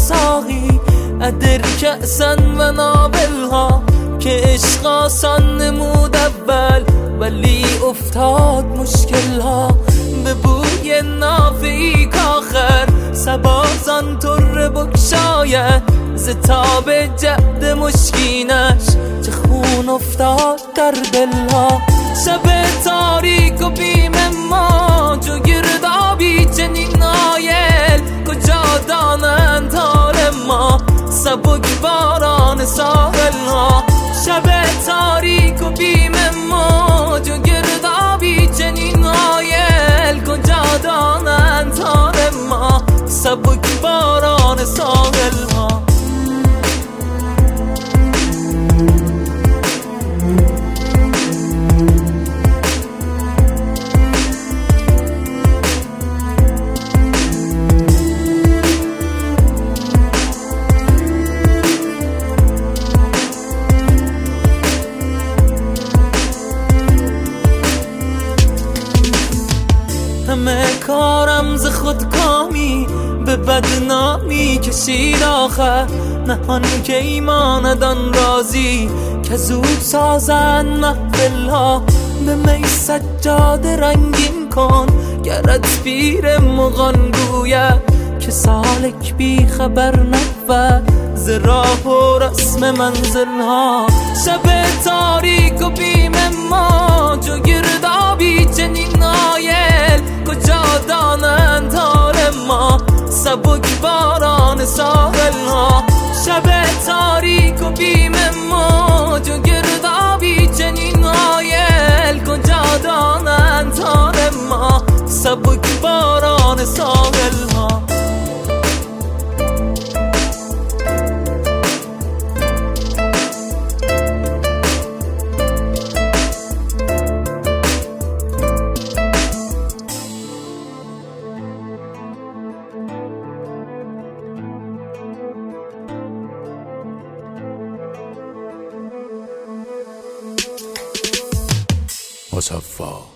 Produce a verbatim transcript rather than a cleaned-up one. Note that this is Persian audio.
ساقی ادر کأسن و نابلها که عشق آسان نمود اول ولی افتاد مشکلها به بوی نافعی کاخر سبازان تر بکشاید ز تاب جعد مشکینش چه خون افتاد در دلها شب تاریک و بیم ما جو گردابی چنین آیل کجا دانند حال ما سبک باران ساحلها شب تاریک و بیم ما جو گردابی چنین آیل کجا دانند حال ما سبک باران ساحلها همه کارم ز خودکامی به بدنامی کشید آخر نهان که ایماندان رازی که زود سازن محفلها به می سجاده رنگین کن گرت پیر مغان گوید که سالک بی خبر نبود ز راه و رسم منزلها شب تاریک و بیم ما جو گردابی چنین آیل کجا دانند حال ما سبک باران ساحلها شب تاریک و بیم ما جو گردابی چنین آیل کجا دانند حال ما سبک باران ساحلها مصفا